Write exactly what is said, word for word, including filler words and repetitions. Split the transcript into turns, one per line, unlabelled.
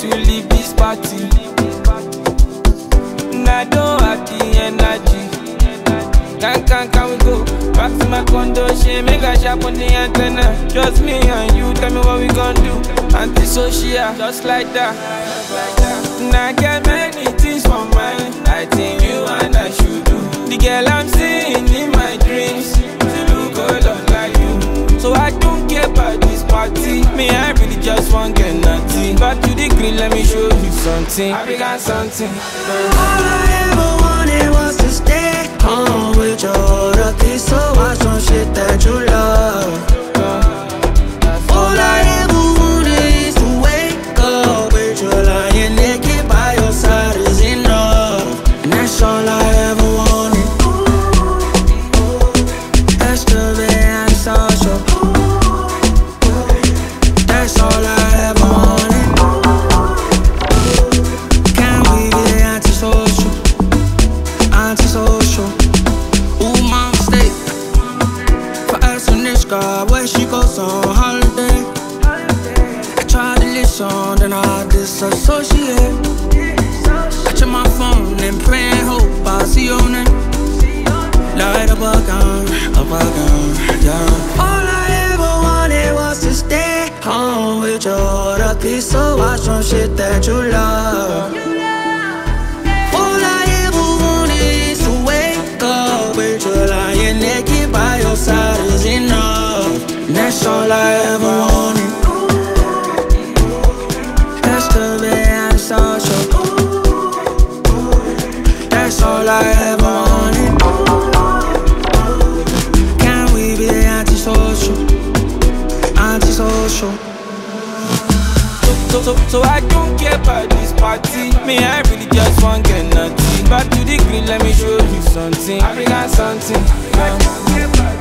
to leave this party. And I don't have the energy. Can, can, can we go back to my condo? She make a shop on the antenna. Just me and you, tell me what we gon' do. Antisocial, just like that. And I get many things for mine. I think you and I should do. The girl I'm seeing in my dreams, she look a lot like you. So I don't care about this party. Me, I really just want get nothing. Back to the green, let me show you something. I got something.
All I ever wanted was to stay home with your other piece. So watch some shit that you love. All I ever wanted is to wake up with you lying naked by your side is enough. And that's all I ever wanted. That's the way I'm social. That's all I ever wanted. Can we be antisocial? Antisocial. Ooh, my mistake. For asking this girl where she goes on holiday. I tried to listen, then I disassociate. I check my phone and pray and hope I see your name. Light up again, up again, yeah. All I ever wanted was to stay home with your other piece. So watch some shit that you love. All I ever wanted is to wake up with you lying naked by your side is enough. And that's all I ever wanted. That's the way I'm social. That's all I ever wanted. Can we be antisocial? Antisocial.
So, so, so I don't care about this party. Me, I really just want get nothing. Back to the green, let me show you something. I got something. Yeah.